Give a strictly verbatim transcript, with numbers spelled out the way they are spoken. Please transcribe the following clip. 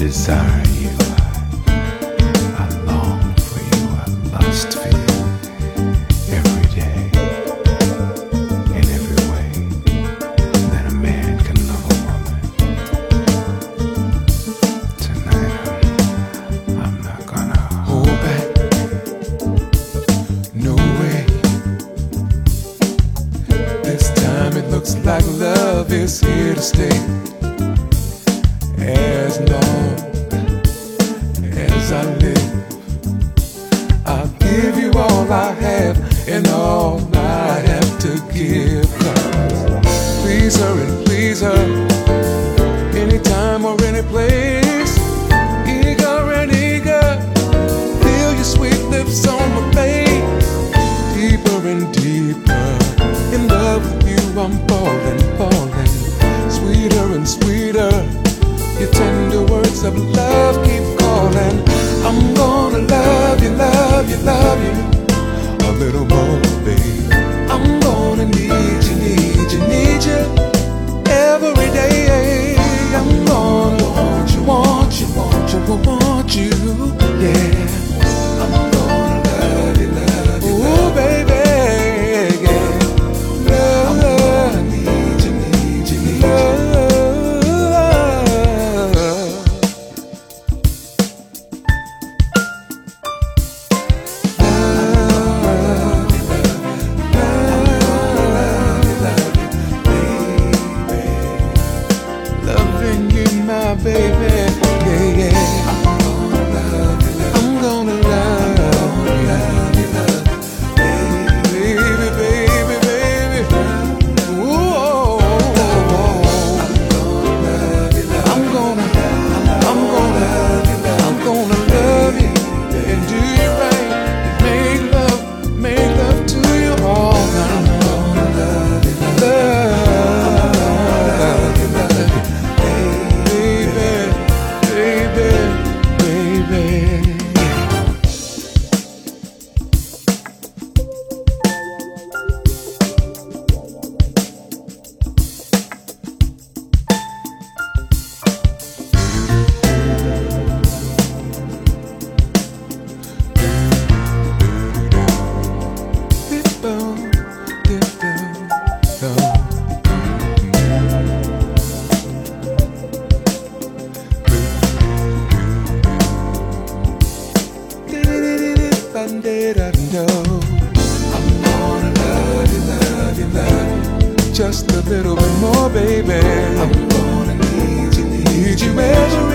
desire you. I, I long for you. I lust for you every day, in every way that a man can love a woman. Tonight I'm, I'm not gonna hold back. No way. This time it looks like love is here to stay. As long as I live, I'll give you all I have and all I have to give. Please her and please her, anytime or any place. Eager and eager, feel your sweet lips on my face. Deeper and deeper, in love with you I'm falling, falling. Sweeter and sweeter, your tender words of love keep calling. I'm gonna love you, love you, love you a little more, babe. I'm gonna need you, need you, need you every day. I'm gonna want you, want you, want you, want you, yeah. I'm gonna love you, love you, ooh, baby, yeah. Love, I'm gonna need you, need you, need you. My baby, yeah, yeah. I'm gonna love you, love I'm gonna love, I'm gonna love you, love baby, baby, baby. Ooh, oh, oh, oh. I'm gonna love you, love I'm gonna, I'm gonna, I'm gonna love you and do you right. Make love, make love to you all night. I'm gonna love you, love. I'm gonna love you, love you, love you just a little bit more, baby. I'm gonna need you, need you every